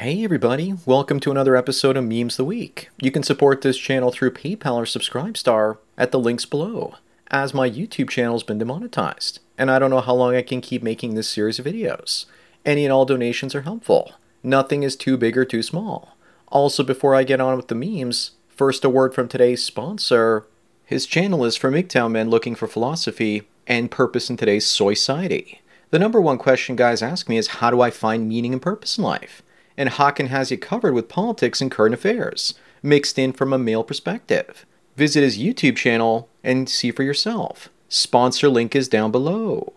Hey everybody, welcome to another episode of Memes the Week. You can support this channel through PayPal or Subscribestar at the links below, as my YouTube channel's been demonetized, and I don't know how long I can keep making this series of videos. Any and all donations are helpful. Nothing is too big or too small. Also, before I get on with the memes, first a word from today's sponsor. His channel is for MGTOW men looking for philosophy and purpose in today's society. The number one question guys ask me is, how do I find meaning and purpose in life? And Hakan has you covered with politics and current affairs, mixed in from a male perspective. Visit his YouTube channel and see for yourself. Sponsor link is down below.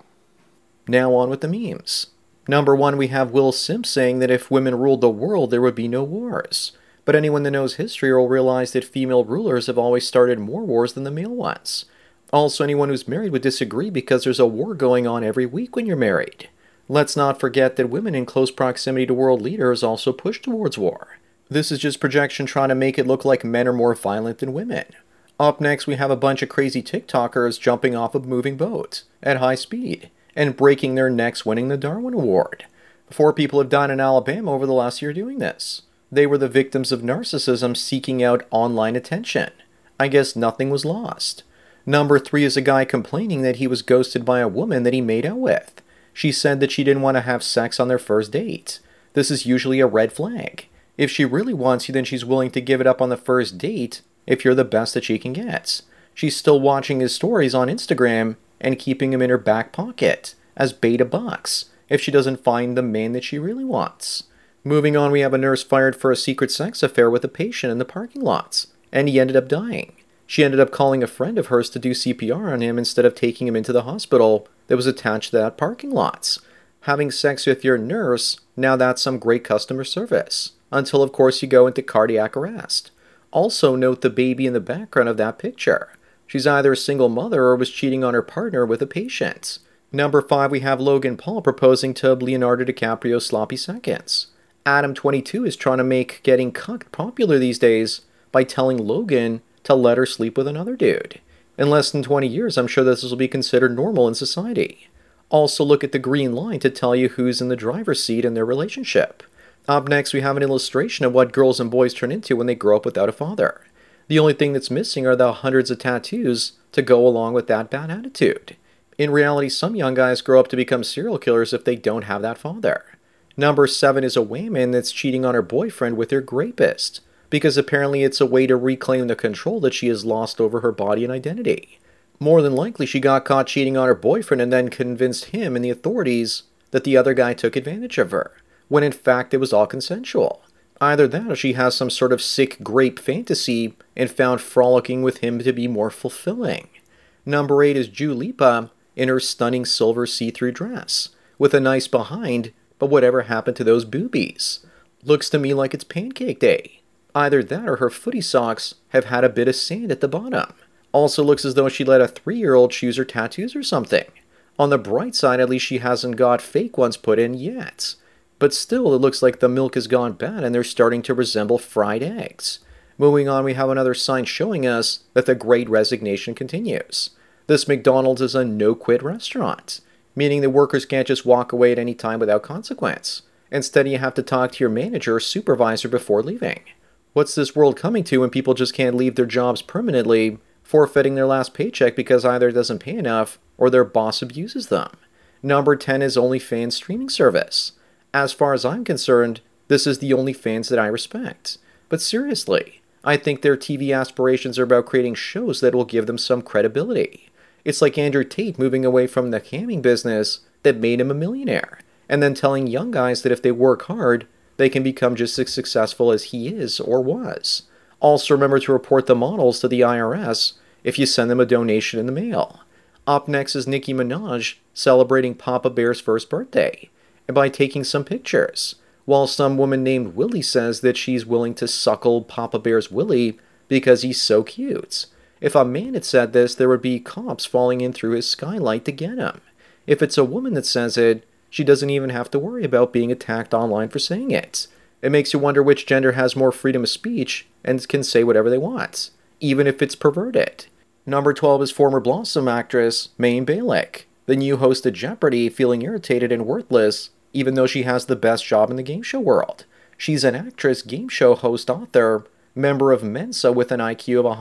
Now on with the memes. Number one, we have Will Simp saying that if women ruled the world, there would be no wars. But anyone that knows history will realize that female rulers have always started more wars than the male ones. Also, anyone who's married would disagree because there's a war going on every week when you're married. Let's not forget that women in close proximity to world leaders also push towards war. This is just projection trying to make it look like men are more violent than women. Up next, we have a bunch of crazy TikTokers jumping off of moving boats at high speed and breaking their necks winning the Darwin Award. 4 people have died in Alabama over the last year doing this. They were the victims of narcissism seeking out online attention. I guess nothing was lost. Number 3 is a guy complaining that he was ghosted by a woman that he made out with. She said that she didn't want to have sex on their first date. This is usually a red flag. If she really wants you, then she's willing to give it up on the first date if you're the best that she can get. She's still watching his stories on Instagram and keeping him in her back pocket as beta bucks if she doesn't find the man that she really wants. Moving on, we have a nurse fired for a secret sex affair with a patient in the parking lots, and he ended up dying. She ended up calling a friend of hers to do CPR on him instead of taking him into the hospital that was attached to that parking lot. Having sex with your nurse, now that's some great customer service. Until, of course, you go into cardiac arrest. Also, note the baby in the background of that picture. She's either a single mother or was cheating on her partner with a patient. Number 5, we have Logan Paul proposing to Leonardo DiCaprio's sloppy seconds. Adam22 is trying to make getting cucked popular these days by telling Logan to let her sleep with another dude. In less than 20 years, I'm sure this will be considered normal in society. Also, look at the green line to tell you who's in the driver's seat in their relationship. Up next, we have an illustration of what girls and boys turn into when they grow up without a father. The only thing that's missing are the hundreds of tattoos to go along with that bad attitude. In reality, some young guys grow up to become serial killers if they don't have that father. Number 7 is a woman that's cheating on her boyfriend with her rapist, because apparently it's a way to reclaim the control that she has lost over her body and identity. More than likely, she got caught cheating on her boyfriend and then convinced him and the authorities that the other guy took advantage of her, when in fact it was all consensual. Either that or she has some sort of sick grape fantasy and found frolicking with him to be more fulfilling. Number 8 is Dua Lipa in her stunning silver see-through dress, with a nice behind, but whatever happened to those boobies? Looks to me like it's pancake day. Either that or her footy socks have had a bit of sand at the bottom. Also looks as though she let a 3-year-old choose her tattoos or something. On the bright side, at least she hasn't got fake ones put in yet. But still, it looks like the milk has gone bad and they're starting to resemble fried eggs. Moving on, we have another sign showing us that the Great Resignation continues. This McDonald's is a no-quit restaurant, meaning the workers can't just walk away at any time without consequence. Instead, you have to talk to your manager or supervisor before leaving. What's this world coming to when people just can't leave their jobs permanently, forfeiting their last paycheck because either it doesn't pay enough or their boss abuses them? Number 10 is OnlyFans streaming service. As far as I'm concerned, this is the OnlyFans that I respect. But seriously, I think their TV aspirations are about creating shows that will give them some credibility. It's like Andrew Tate moving away from the camming business that made him a millionaire, and then telling young guys that if they work hard, they can become just as successful as he is or was. Also remember to report the models to the IRS if you send them a donation in the mail. Up next is Nicki Minaj celebrating Papa Bear's first birthday, and by taking some pictures, while some woman named Willie says that she's willing to suckle Papa Bear's Willie because he's so cute. If a man had said this, there would be cops falling in through his skylight to get him. If it's a woman that says it, she doesn't even have to worry about being attacked online for saying it. It makes you wonder which gender has more freedom of speech and can say whatever they want, even if it's perverted. Number 12 is former Blossom actress Mayim Bialik, the new host of Jeopardy, feeling irritated and worthless, even though she has the best job in the game show world. She's an actress, game show host, author, member of Mensa with an IQ of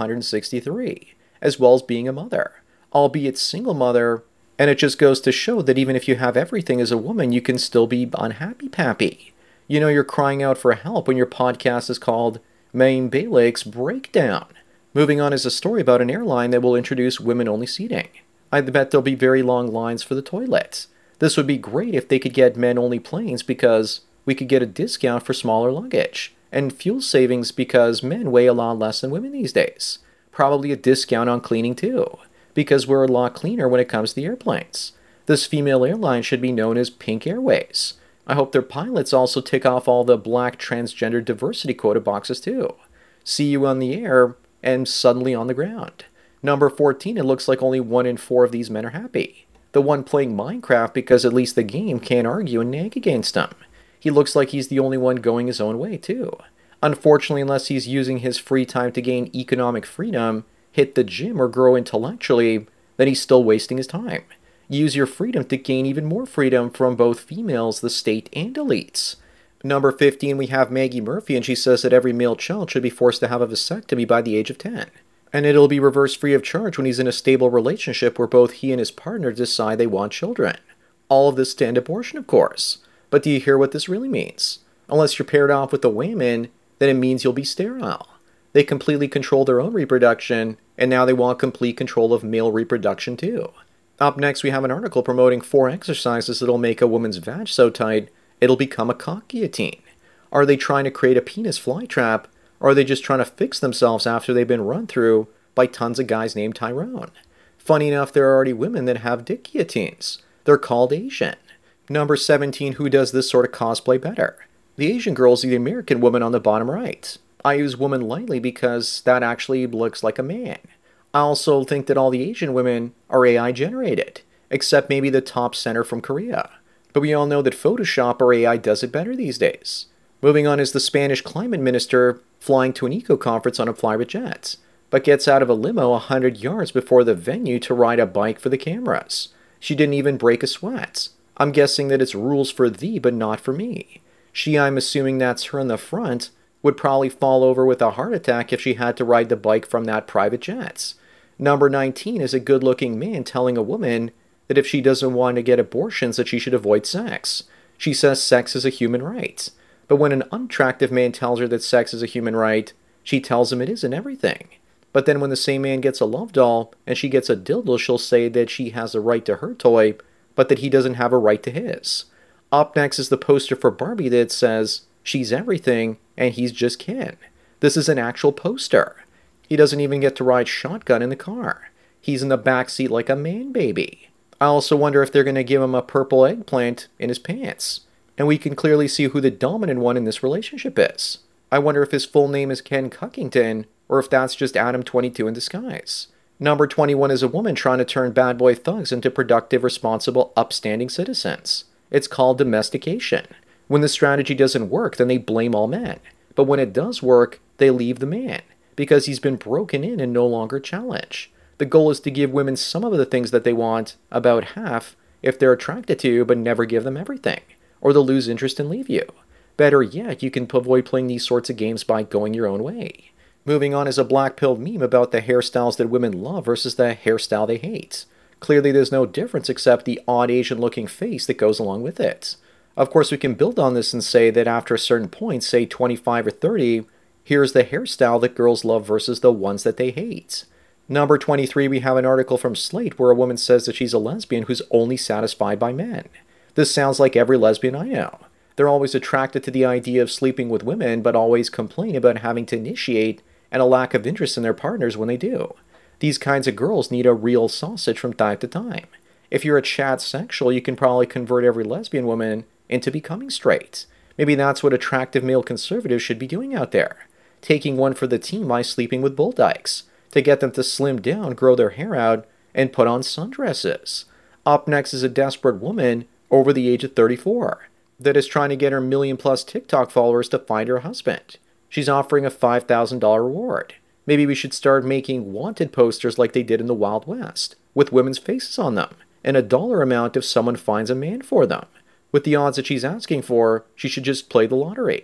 163, as well as being a mother, albeit single mother, and it just goes to show that even if you have everything as a woman, you can still be unhappy pappy. You know you're crying out for help when your podcast is called Mayim Bialik's Breakdown. Moving on is a story about an airline that will introduce women-only seating. I bet there'll be very long lines for the toilets. This would be great if they could get men-only planes because we could get a discount for smaller luggage, and fuel savings because men weigh a lot less than women these days. Probably a discount on cleaning too, because we're a lot cleaner when it comes to the airplanes. This female airline should be known as Pink Airways. I hope their pilots also tick off all the black transgender diversity quota boxes too. See you on the air and suddenly on the ground. Number 14, it looks like only 1 in 4 of these men are happy. The one playing Minecraft because at least the game can't argue and nag against him. He looks like he's the only one going his own way too. Unfortunately, unless he's using his free time to gain economic freedom, hit the gym, or grow intellectually, then he's still wasting his time. Use your freedom to gain even more freedom from both females, the state, and elites. Number 15, we have Maggie Murphy, and she says that every male child should be forced to have a vasectomy by the age of 10. And it'll be reversed free of charge when he's in a stable relationship where both he and his partner decide they want children. All of this to end abortion, of course. But do you hear what this really means? Unless you're paired off with a woman, then it means you'll be sterile. They completely control their own reproduction, and now they want complete control of male reproduction too. Up next, we have an article promoting 4 exercises that'll make a woman's vag so tight, it'll become a cock guillotine. Are they trying to create a penis flytrap, or are they just trying to fix themselves after they've been run through by tons of guys named Tyrone? Funny enough, there are already women that have dick guillotines. They're called Asian. Number 17, who does this sort of cosplay better? The Asian girl's the American woman on the bottom right. I use woman lightly because that actually looks like a man. I also think that all the Asian women are AI generated, except maybe the top center from Korea. But we all know that Photoshop or AI does it better these days. Moving on is the Spanish climate minister flying to an eco-conference on a private jet, but gets out of a limo 100 yards before the venue to ride a bike for the cameras. She didn't even break a sweat. I'm guessing that it's rules for thee but not for me. She, I'm assuming that's her in the front, would probably fall over with a heart attack if she had to ride the bike from that private jet. Number 19 is a good-looking man telling a woman that if she doesn't want to get abortions that she should avoid sex. She says sex is a human right. But when an unattractive man tells her that sex is a human right, she tells him it isn't everything. But then when the same man gets a love doll and she gets a dildo, she'll say that she has a right to her toy, but that he doesn't have a right to his. Up next is the poster for Barbie that says, she's everything and he's just Ken. This is an actual poster. He doesn't even get to ride shotgun in the car. He's in the back seat like a man baby. I also wonder if they're going to give him a purple eggplant in his pants. And we can clearly see who the dominant one in this relationship is. I wonder if his full name is Ken Cuckington, or if that's just Adam 22 in disguise. Number 21 is a woman trying to turn bad boy thugs into productive, responsible, upstanding citizens. It's called domestication. When the strategy doesn't work, then they blame all men. But when it does work, they leave the man, because he's been broken in and no longer challenged. The goal is to give women some of the things that they want, about half, if they're attracted to you, but never give them everything, or they'll lose interest and leave you. Better yet, you can avoid playing these sorts of games by going your own way. Moving on is a black-pilled meme about the hairstyles that women love versus the hairstyle they hate. Clearly there's no difference except the odd Asian-looking face that goes along with it. Of course, we can build on this and say that after a certain point, say 25 or 30, here's the hairstyle that girls love versus the ones that they hate. Number 23, we have an article from Slate where a woman says that she's a lesbian who's only satisfied by men. This sounds like every lesbian I know. They're always attracted to the idea of sleeping with women, but always complain about having to initiate and a lack of interest in their partners when they do. These kinds of girls need a real sausage from time to time. If you're a chat sexual, you can probably convert every lesbian woman into becoming straight. Maybe that's what attractive male conservatives should be doing out there. Taking one for the team by sleeping with bull dykes, to get them to slim down, grow their hair out, and put on sundresses. Up next is a desperate woman over the age of 34 that is trying to get her million-plus TikTok followers to find her husband. She's offering a $5,000 reward. Maybe we should start making wanted posters like they did in the Wild West, with women's faces on them, and a dollar amount if someone finds a man for them. With the odds that she's asking for, she should just play the lottery.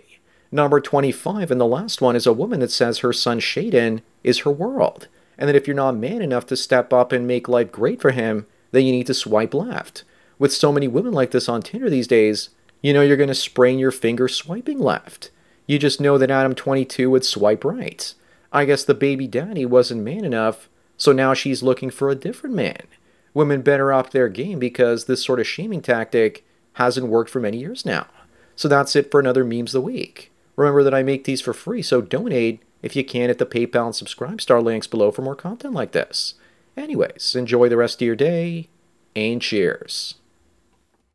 Number 25 and the last one is a woman that says her son Shaden is her world, and that if you're not man enough to step up and make life great for him, then you need to swipe left. With so many women like this on Tinder these days, you know you're going to sprain your finger swiping left. You just know that Adam 22 would swipe right. I guess the baby daddy wasn't man enough, so now she's looking for a different man. Women better up their game because this sort of shaming tactic hasn't worked for many years now. So that's it for another Memes of the Week. Remember that I make these for free, so donate if you can at the PayPal and Subscribestar links below for more content like this. Anyways, enjoy the rest of your day, and cheers.